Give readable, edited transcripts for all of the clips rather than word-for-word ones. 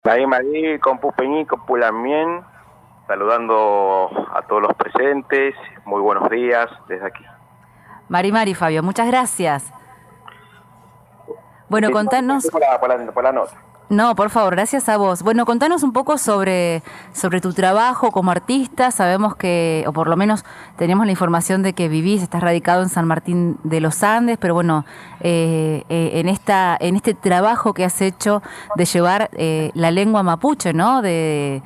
Marí, con Pupeñí, con Pulamien, saludando a todos los presentes. Muy buenos días desde aquí. Mari, Fabio, muchas gracias. Bueno, contanos... Por la nota. No, por favor, gracias a vos. Bueno, contanos un poco sobre tu trabajo como artista. Sabemos que, o por lo menos tenemos la información de que estás radicado en San Martín de los Andes, pero bueno, en este trabajo que has hecho de llevar la lengua mapuche, ¿no? De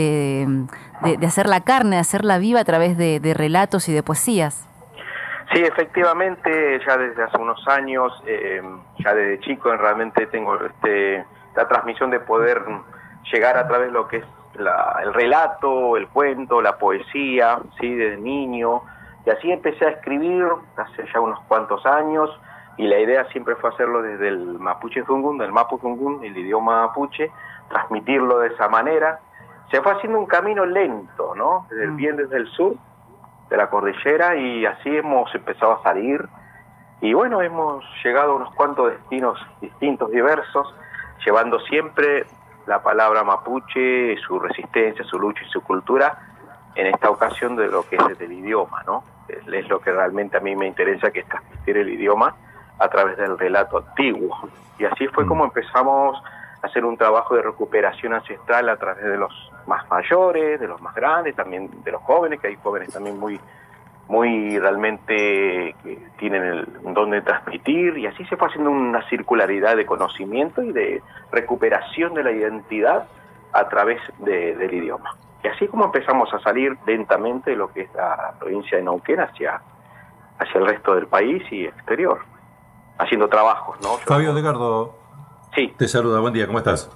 hacer la carne, de hacerla viva a través de relatos y de poesías. Sí, efectivamente, ya desde hace unos años, ya desde chico, realmente tengo la transmisión de poder llegar a través de lo que es el relato, el cuento, la poesía, sí, desde niño. Y así empecé a escribir hace ya unos cuantos años, y la idea siempre fue hacerlo desde el mapuche zungun, del mapu zungun, el idioma mapuche, transmitirlo de esa manera. Se fue haciendo un camino lento, ¿no? Desde el sur de la cordillera, y así hemos empezado a salir. Y bueno, hemos llegado a unos cuantos destinos distintos, diversos, llevando siempre la palabra mapuche, su resistencia, su lucha y su cultura, en esta ocasión de lo que es el idioma, ¿no? Es lo que realmente a mí me interesa, que es transmitir el idioma a través del relato antiguo. Y así fue como empezamos a hacer un trabajo de recuperación ancestral a través de los más mayores, de los más grandes, también de los jóvenes, que hay jóvenes también muy realmente que tienen un don de transmitir, y así se fue haciendo una circularidad de conocimiento y de recuperación de la identidad a través del idioma. Y así como empezamos a salir lentamente de lo que es la provincia de Neuquén hacia el resto del país y exterior, haciendo trabajos, ¿no? Fabio Edgardo, sí, te saluda, buen día, ¿cómo estás?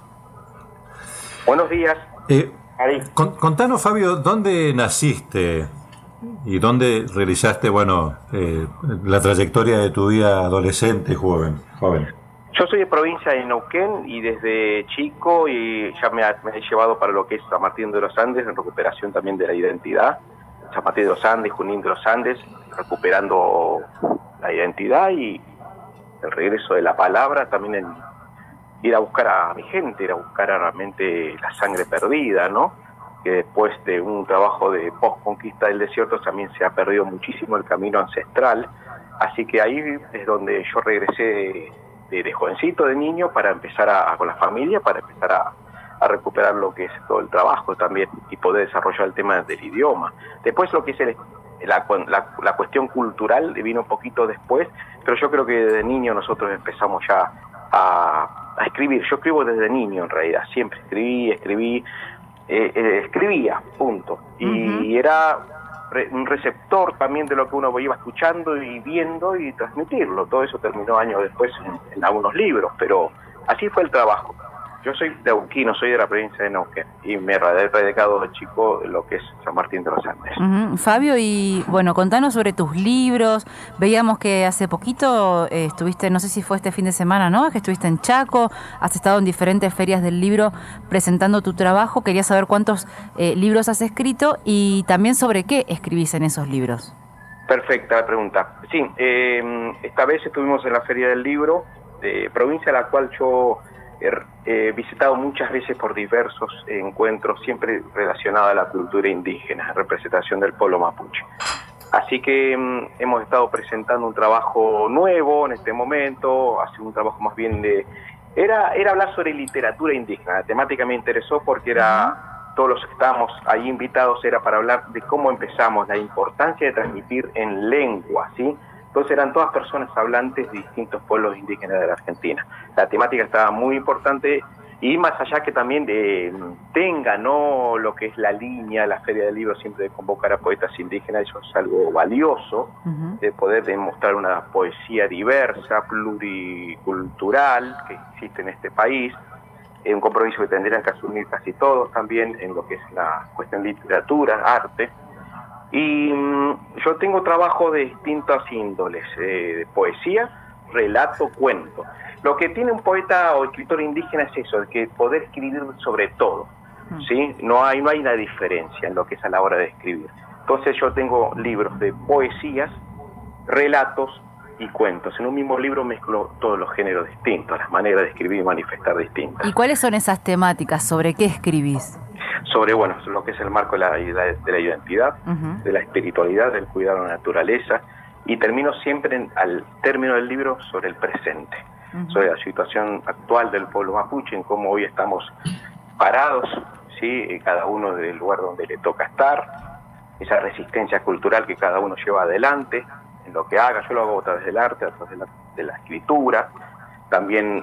Buenos días. Contanos, Fabio, ¿dónde naciste y dónde realizaste, la trayectoria de tu vida adolescente y joven? Yo soy de provincia de Neuquén, y desde chico y ya me he llevado para lo que es San Martín de los Andes, en recuperación también de la identidad. San Martín de los Andes, Junín de los Andes, recuperando la identidad y el regreso de la palabra, también en ir a buscar a mi gente, ir a buscar realmente la sangre perdida, ¿no? Que después de un trabajo de post-conquista del desierto también se ha perdido muchísimo el camino ancestral. Así que ahí es donde yo regresé de jovencito, de niño, para empezar con la familia, para empezar a recuperar lo que es todo el trabajo también, y poder desarrollar el tema del idioma. Después lo que es la cuestión cultural vino un poquito después, pero yo creo que desde niño nosotros empezamos ya a escribir. Yo escribo desde niño, en realidad, siempre escribía, punto. Y era un receptor también de lo que uno iba escuchando y viendo, y transmitirlo. Todo eso terminó años después en algunos libros, pero así fue el trabajo. Yo soy neuquino, soy de la provincia de Neuquén, y me he radicado de chico en lo que es San Martín de los Andes. Fabio, y bueno, contanos sobre tus libros. Veíamos que hace poquito estuviste, no sé si fue este fin de semana, ¿no? Que estuviste en Chaco, has estado en diferentes ferias del libro presentando tu trabajo. Quería saber cuántos libros has escrito y también sobre qué escribís en esos libros. Perfecta la pregunta. Sí, esta vez estuvimos en la Feria del Libro, provincia a la cual yo he visitado muchas veces por diversos encuentros, siempre relacionados a la cultura indígena, representación del pueblo mapuche. Así que hemos estado presentando un trabajo nuevo en este momento, hace un trabajo más bien era hablar sobre literatura indígena. La temática me interesó porque todos los que estábamos ahí invitados era para hablar de cómo empezamos, la importancia de transmitir en lengua, ¿sí? Entonces eran todas personas hablantes de distintos pueblos indígenas de la Argentina. La temática estaba muy importante, y más allá que también tenga, ¿no?, lo que es la línea, la Feria del Libro siempre de convocar a poetas indígenas, eso es algo valioso, de poder demostrar una poesía diversa, pluricultural, que existe en este país, un compromiso que tendrían que asumir casi todos también en lo que es la cuestión de literatura, arte. Y yo tengo trabajo de distintas índoles, de poesía, relato, cuento. Lo que tiene un poeta o escritor indígena es eso, de que poder escribir sobre todo, ¿sí? No hay una diferencia en lo que es a la hora de escribir. Entonces yo tengo libros de poesías, relatos, y cuentos. En un mismo libro mezclo todos los géneros distintos, las maneras de escribir y manifestar distintas. ¿Y cuáles son esas temáticas? ¿Sobre qué escribís? Sobre, bueno, lo que es el marco de la identidad, de la espiritualidad, del cuidado de la naturaleza, y termino siempre, al término del libro, sobre el presente, sobre la situación actual del pueblo mapuche, en cómo hoy estamos parados, ¿sí? Cada uno del lugar donde le toca estar, esa resistencia cultural que cada uno lleva adelante, en lo que haga. Yo lo hago a través del arte, a través de la escritura. También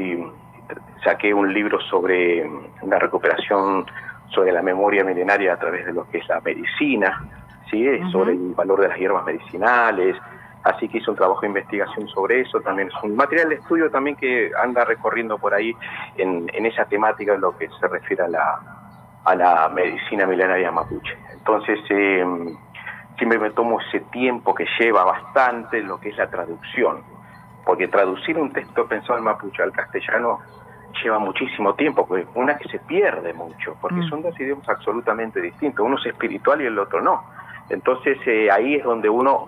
saqué un libro sobre la recuperación, sobre la memoria milenaria a través de lo que es la medicina, ¿sí? Sobre el valor de las hierbas medicinales. Así que hice un trabajo de investigación sobre eso. También es un material de estudio también que anda recorriendo por ahí en esa temática, en lo que se refiere a la medicina milenaria mapuche. Entonces, siempre me tomo ese tiempo que lleva bastante lo que es la traducción, porque traducir un texto pensado en mapuche al castellano lleva muchísimo tiempo, porque una que se pierde mucho, porque son dos idiomas absolutamente distintos, uno es espiritual y el otro no. Entonces ahí es donde uno,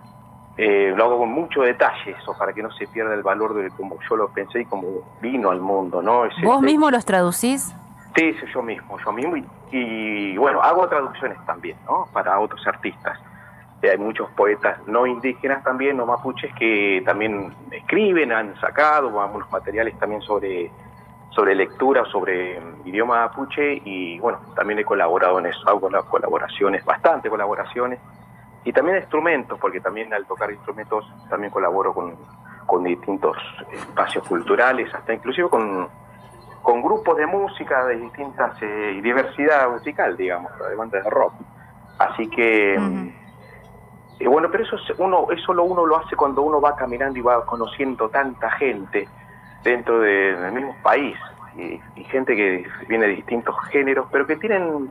lo hago con mucho detalle eso, para que no se pierda el valor de como yo lo pensé y como vino al mundo, ¿no? ¿Vos mismo los traducís? Sí, yo mismo, y bueno, hago traducciones también, ¿no? Para otros artistas. Hay muchos poetas no indígenas también, no mapuches, que también escriben, han sacado algunos materiales también sobre lectura, sobre idioma mapuche, y bueno, también he colaborado en eso, hago colaboraciones, bastante colaboraciones, y también instrumentos, porque también al tocar instrumentos también colaboro con distintos espacios culturales, hasta inclusive con grupos de música de distintas diversidad musical, digamos, de bandas de rock. Así que bueno, pero eso uno lo hace cuando uno va caminando y va conociendo tanta gente dentro del mismo país, y gente que viene de distintos géneros, pero que tienen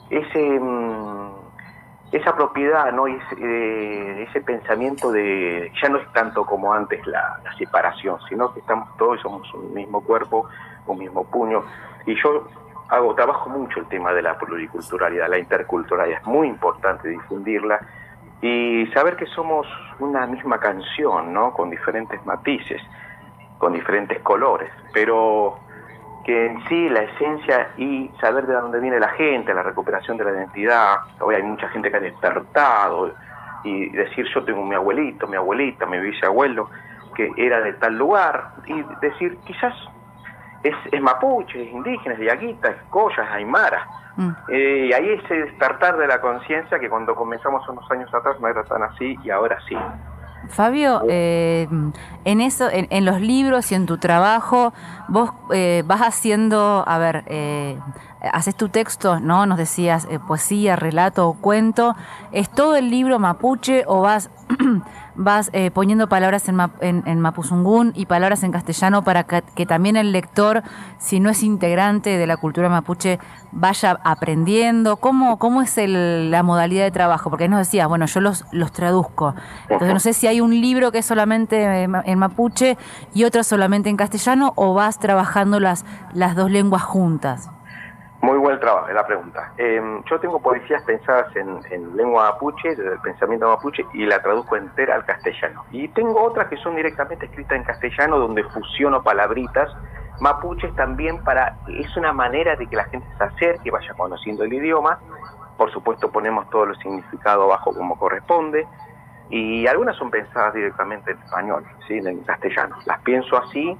esa propiedad, ¿no? Ese pensamiento de, ya no es tanto como antes la separación, sino que estamos todos, somos un mismo cuerpo, un mismo puño. Y yo trabajo mucho el tema de la pluriculturalidad, la interculturalidad. Es muy importante difundirla y saber que somos una misma canción, ¿no? Con diferentes matices, con diferentes colores, pero que en sí la esencia y saber de dónde viene la gente, la recuperación de la identidad. Hoy hay mucha gente que ha despertado y decir, yo tengo mi abuelito, mi abuelita, mi bisabuelo que era de tal lugar, y decir, quizás es mapuche, es indígena, es yaguita, es coya, es aymara. Y ahí ese despertar de la conciencia que cuando comenzamos unos años atrás no era tan así, y ahora sí. Fabio, en eso, en los libros y en tu trabajo, vos vas haciendo, haces tu texto, ¿no? Nos decías poesía, relato o cuento. ¿Es todo el libro mapuche o vas poniendo palabras en mapuzungún y palabras en castellano para que también el lector, si no es integrante de la cultura mapuche, vaya aprendiendo? ¿Cómo es la modalidad de trabajo? Porque nos decías, bueno, yo los traduzco. Entonces no sé si hay un libro que es solamente en mapuche y otro solamente en castellano, o vas trabajando las dos lenguas juntas. Muy buen trabajo, la pregunta. Yo tengo poesías pensadas en lengua mapuche, desde el pensamiento mapuche, y la traduzco entera al castellano. Y tengo otras que son directamente escritas en castellano, donde fusiono palabritas mapuches también es una manera de que la gente se acerque y vaya conociendo el idioma. Por supuesto ponemos todos los significados abajo como corresponde, y algunas son pensadas directamente en español, ¿sí? En castellano. Las pienso así,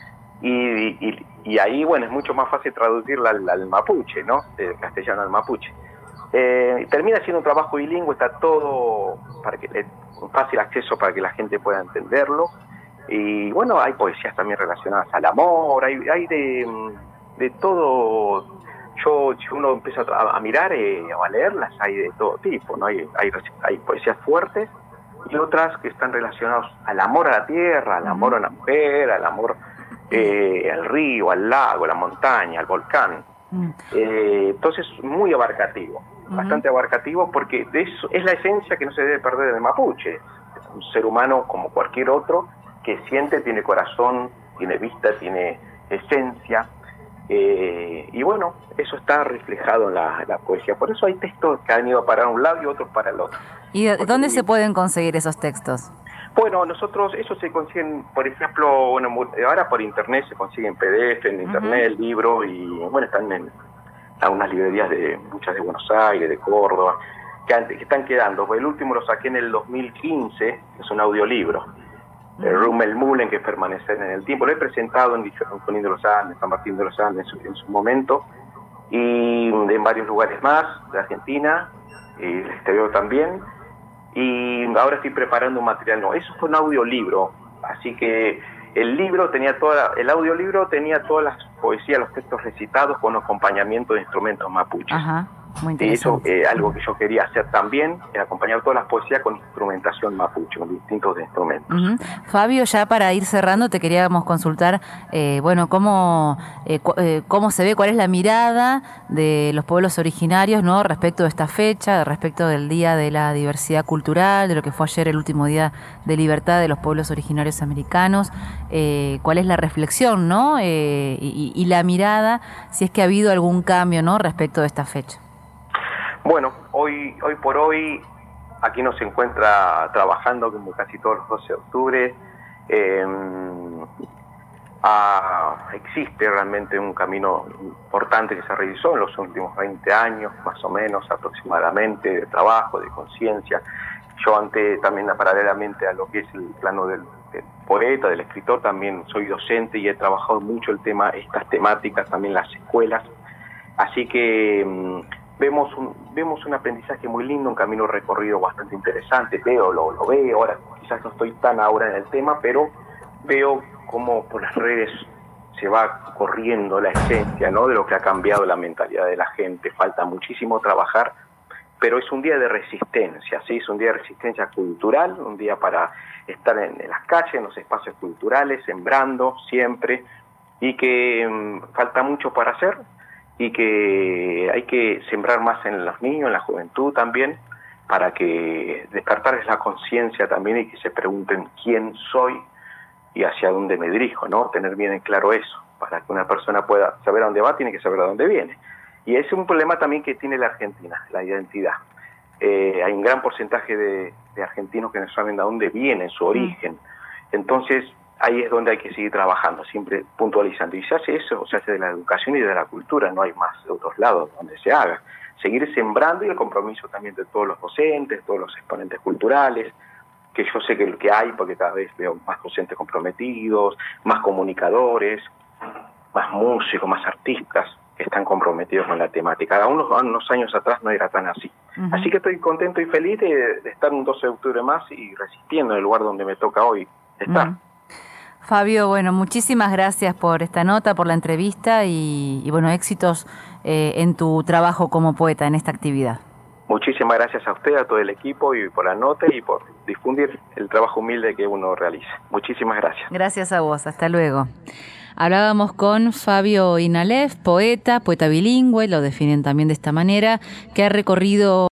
y ahí, bueno, es mucho más fácil traducirla al mapuche, ¿no? Del castellano al mapuche. Termina siendo un trabajo bilingüe, está todo con fácil acceso para que la gente pueda entenderlo. Y bueno, hay poesías también relacionadas al amor, hay de todo. Si uno empieza a mirar, a leerlas, hay de todo tipo, ¿no? Hay poesías fuertes y otras que están relacionadas al amor a la tierra, al amor a la mujer, al amor al río, al lago, a la montaña, al volcán. Entonces, muy abarcativo, bastante abarcativo, porque de eso es la esencia que no se debe perder del mapuche. Un ser humano como cualquier otro, que siente, tiene corazón, tiene vista, tiene esencia, y bueno, eso está reflejado en la poesía. Por eso hay textos que han ido a parar a un lado y otros para el otro. ¿Y dónde se pueden conseguir esos textos? Bueno, nosotros, eso se consiguen, por ejemplo, bueno, ahora por internet se consiguen PDF en internet, el libro, y bueno, están en algunas librerías muchas de Buenos Aires, de Córdoba, que están quedando. El último lo saqué en el 2015, es un audiolibro, Rummel Mullen, que es permanecer en el tiempo. Lo he presentado en Junín de los Andes, San Martín de los Andes en su momento, y en varios lugares más de Argentina, y del exterior también. Y ahora estoy preparando un material nuevo. Eso fue un audiolibro, así que el audiolibro tenía todas las poesías, los textos recitados con acompañamiento de instrumentos mapuches. Ajá, muy Y eso interesante. algo que yo quería hacer también, acompañar todas las poesías con instrumentación mapuche, con distintos instrumentos. Fabio, ya para ir cerrando, te queríamos consultar, bueno, cómo se ve, cuál es la mirada de los pueblos originarios, ¿no? Respecto de esta fecha, respecto del Día de la Diversidad Cultural, de lo que fue ayer el último día de libertad de los pueblos originarios americanos. ¿Cuál es la reflexión, ¿no? Y la mirada, si es que ha habido algún cambio, ¿no? Respecto de esta fecha. Bueno, hoy por hoy aquí nos encuentra trabajando como casi todos los 12 de octubre. Existe realmente un camino importante que se realizó en los últimos 20 años, más o menos aproximadamente, de trabajo, de conciencia. Yo también paralelamente a lo que es el plano del poeta, del escritor, también soy docente y he trabajado mucho estas temáticas también en las escuelas. Así que vemos un aprendizaje muy lindo, un camino recorrido bastante interesante. Lo veo, ahora quizás no estoy tan ahora en el tema, pero veo cómo por las redes se va corriendo la esencia, ¿no?, de lo que ha cambiado la mentalidad de la gente. Falta muchísimo trabajar, pero es un día de resistencia, ¿sí? Es un día de resistencia cultural, un día para estar en las calles, en los espacios culturales, sembrando siempre, y que falta mucho para hacer, y que hay que sembrar más en los niños, en la juventud también, para que despertarles la conciencia también y que se pregunten quién soy y hacia dónde me dirijo, ¿no? Tener bien en claro eso. Para que una persona pueda saber a dónde va, tiene que saber a dónde viene. Y ese es un problema también que tiene la Argentina, la identidad. Hay un gran porcentaje de argentinos que no saben de dónde viene, su origen. Entonces, ahí es donde hay que seguir trabajando, siempre puntualizando. Y se hace eso, se hace de la educación y de la cultura, no hay más de otros lados donde se haga. Seguir sembrando, y el compromiso también de todos los docentes, todos los exponentes culturales, que yo sé que hay, porque cada vez veo más docentes comprometidos, más comunicadores, más músicos, más artistas que están comprometidos con la temática. Unos años atrás no era tan así. Así que estoy contento y feliz de estar un 12 de octubre más y resistiendo en el lugar donde me toca hoy estar. Fabio, bueno, muchísimas gracias por esta nota, por la entrevista y bueno, éxitos en tu trabajo como poeta en esta actividad. Muchísimas gracias a usted, a todo el equipo, y por la nota y por difundir el trabajo humilde que uno realiza. Muchísimas gracias. Gracias a vos, hasta luego. Hablábamos con Fabio Inalef, poeta bilingüe, lo definen también de esta manera, que ha recorrido